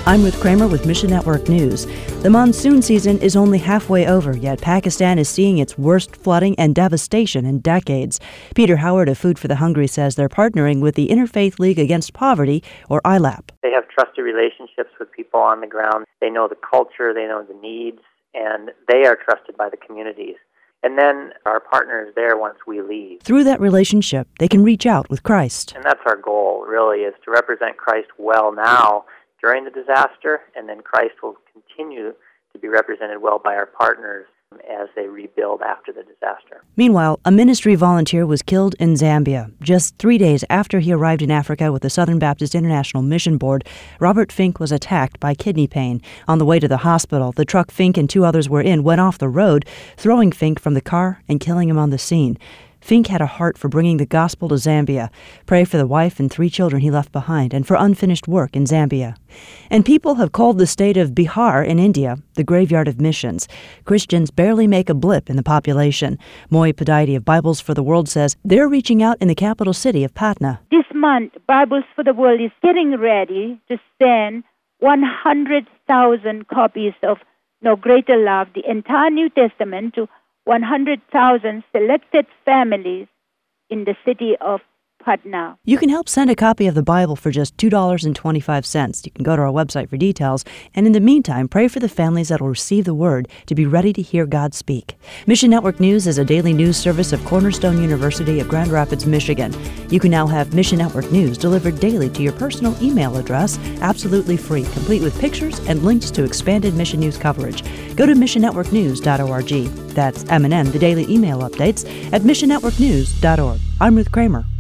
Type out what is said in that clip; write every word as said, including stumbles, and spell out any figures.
I'm Ruth Kramer with Mission Network News. The monsoon season is only halfway over, yet Pakistan is seeing its worst flooding and devastation in decades. Peter Howard of Food for the Hungry says they're partnering with the Interfaith League Against Poverty, or I L A P. They have trusted relationships with people on the ground. They know the culture, they know the needs, and they are trusted by the communities. And then our partners there once we leave. Through that relationship, they can reach out with Christ. And that's our goal, really, is to represent Christ well now during the disaster, and then Christ will continue to be represented well by our partners as they rebuild after the disaster. Meanwhile, a ministry volunteer was killed in Zambia. Just three days after he arrived in Africa with the Southern Baptist International Mission Board, Robert Fink was attacked by kidney pain. On the way to the hospital, the truck Fink and two others were in went off the road, throwing Fink from the car and killing him on the scene. Fink had a heart for bringing the gospel to Zambia. Pray for the wife and three children he left behind and for unfinished work in Zambia. And people have called the state of Bihar in India the graveyard of missions. Christians barely make a blip in the population. Moy Padaiti of Bibles for the World says they're reaching out in the capital city of Patna. This month, Bibles for the World is getting ready to send one hundred thousand copies of No Greater Love, the entire New Testament, to one hundred thousand selected families in the city of Patna. You can help send a copy of the Bible for just two dollars and twenty-five cents. You can go to our website for details. And in the meantime, pray for the families that will receive the word to be ready to hear God speak. Mission Network News is a daily news service of Cornerstone University of Grand Rapids, Michigan. You can now have Mission Network News delivered daily to your personal email address, absolutely free, complete with pictures and links to expanded Mission News coverage. Go to mission network news dot org. That's M and M, the daily email updates, at mission network news dot org. I'm Ruth Kramer.